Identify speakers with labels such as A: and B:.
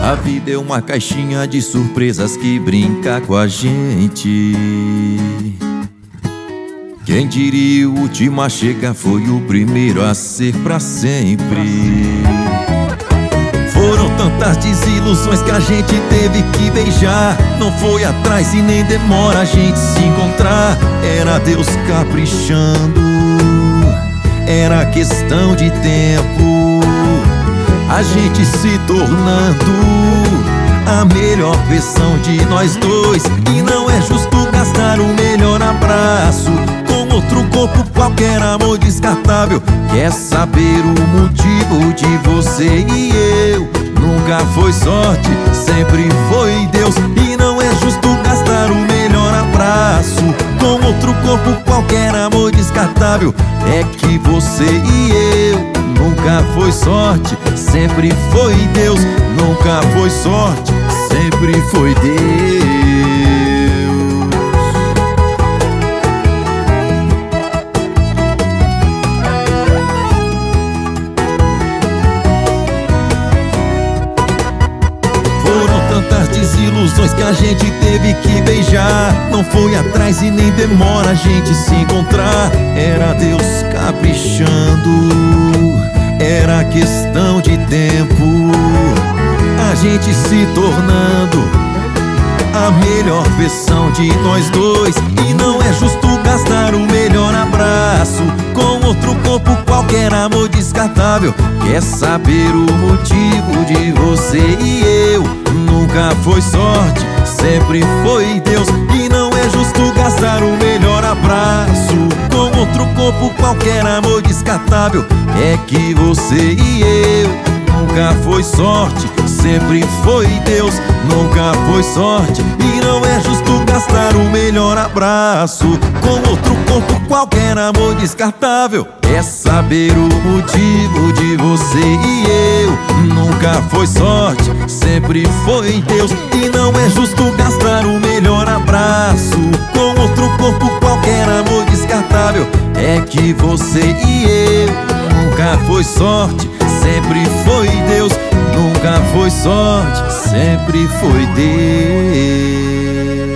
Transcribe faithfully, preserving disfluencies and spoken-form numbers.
A: A vida é uma caixinha de surpresas que brinca com a gente. Quem diria o último a chegar foi o primeiro a ser pra sempre. Foram tantas desilusões que a gente teve que beijar. Não foi atrás e nem demora a gente se encontrar. Era Deus caprichando, era questão de tempo. A gente se tornando a melhor versão de nós dois. E não é justo gastar o melhor abraço com outro corpo qualquer, amor descartável. Quer saber o motivo de você e eu? Nunca foi sorte, sempre foi Deus. E não é justo gastar o melhor abraço com outro corpo qualquer, amor descartável. É que você e eu nunca foi sorte, sempre foi Deus. Nunca foi sorte, sempre foi Deus. Tantas desilusões que a gente teve que beijar. Não foi atrás e nem demora a gente se encontrar. Era Deus caprichando, era questão de tempo. A gente se tornando a melhor versão de nós dois. E não é justo gastar o melhor abraço com outro corpo qualquer, amor descartável. Quer saber o motivo de você e eu? Nunca foi sorte, sempre foi Deus. E não é justo gastar o melhor abraço com outro corpo qualquer, amor descartável. É que você e eu nunca foi sorte, sempre foi Deus. Nunca foi sorte. E não é justo gastar o melhor abraço com outro corpo qualquer, amor descartável. É saber o motivo de você e eu? Nunca foi sorte, sempre foi Deus. E não é justo gastar o melhor abraço com outro corpo qualquer, amor descartável. É que você e eu nunca foi sorte, sempre foi Deus. Nunca foi sorte, sempre foi Deus.